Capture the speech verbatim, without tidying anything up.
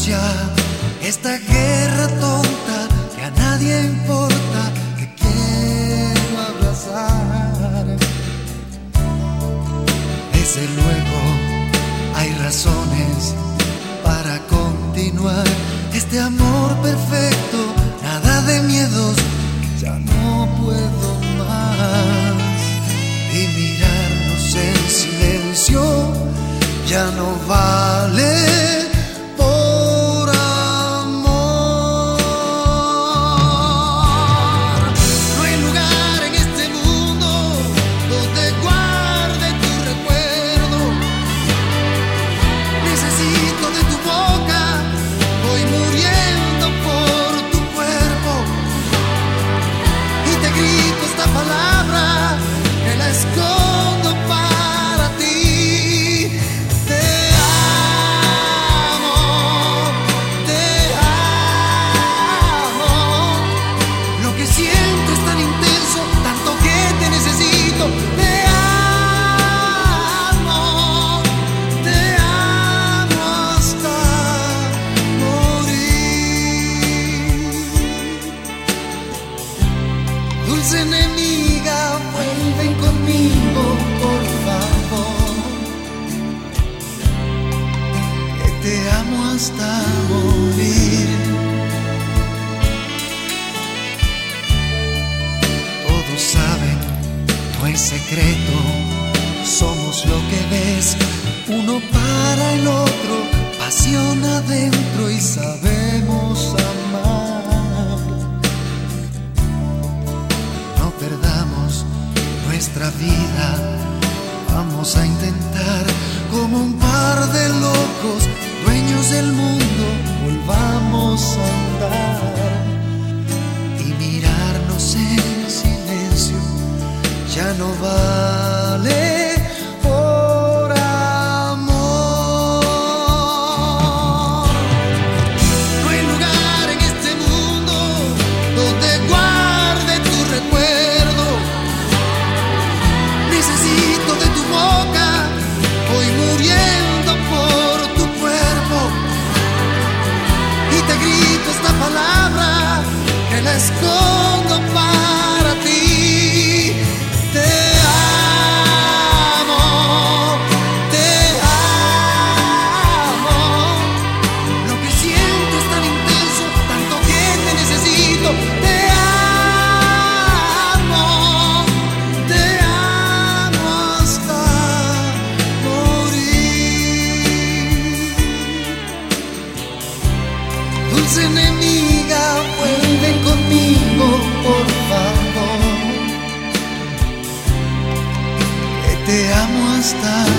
ya esta guerra tonta que a nadie importa. Te quiero abrazar. Desde luego hay razones para continuar este amor perfecto. Nada de miedos, ya no puedo más. Y mirarnos en silencio ya no vale. Por amor no hay lugar en este mundo donde guarde tu recuerdo. Necesito de tu boca, voy muriendo por tu cuerpo. Y te grito esta palabra que la escondo para ti. Dulce enemiga, vuelven conmigo, por favor, que te amo hasta morir. Todos saben, no es secreto, somos lo que ves, uno para el otro, pasión adentro y sabemos amar. Perdamos nuestra vida, vamos a intentar como un par de locos, dueños del mundo, volvamos a andar y mirarnos en silencio, ya no vale. Necesito de tu boca, voy muriendo por tu cuerpo. Y te grito esta palabra que la escondo para ti. Te amo, te amo. Lo que siento es tan intenso, tanto que te necesito. Te Dulce enemiga, vuelven conmigo, por favor, que te amo hasta